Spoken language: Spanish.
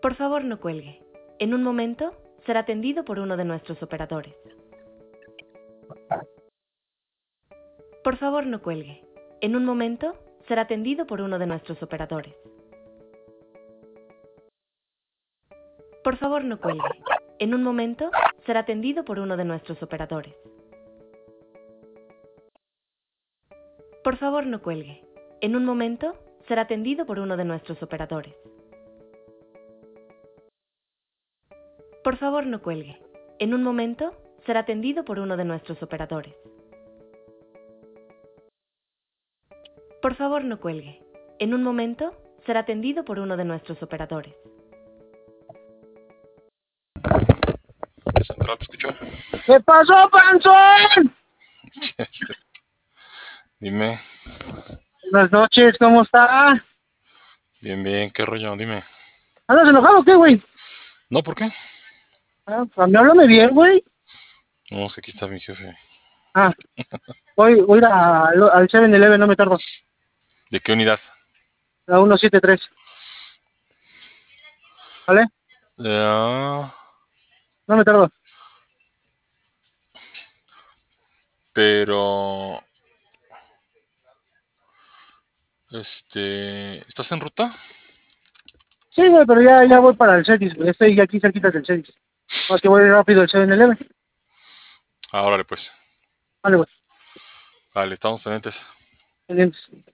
Por favor, no cuelgue. En un momento será atendido por uno de nuestros operadores. Por favor, no cuelgue. En un momento será atendido por uno de nuestros operadores. Por favor, no cuelgue. En un momento será atendido por uno de nuestros operadores. Por favor, no cuelgue. En un momento será atendido por uno de nuestros operadores. Por favor, no cuelgue. En un momento será atendido por uno de nuestros operadores. Por favor, no cuelgue. En un momento será atendido por uno de nuestros operadores. Central, ¿te escuchó? ¿Qué pasó, panzón? Dime. Buenas noches, ¿cómo está? Bien, bien, ¿qué rollo? Dime. ¿Andas enojado o qué, güey? No, ¿por qué? Ah, a mí háblame bien, güey. No, es que aquí está mi jefe. Ah, voy a ir al 7-Eleven, no me tardo. ¿De qué unidad? A 173. ¿Vale? Ah, No me tardo. pero... ¿Estás en ruta? Sí, güey, pero ya voy para el Cetis, güey. Estoy aquí cerquita del Cetis. Más que voy rápido al 7-Eleven. Ah, órale, pues. Vale, güey. Vale, estamos pendientes. Pendientes.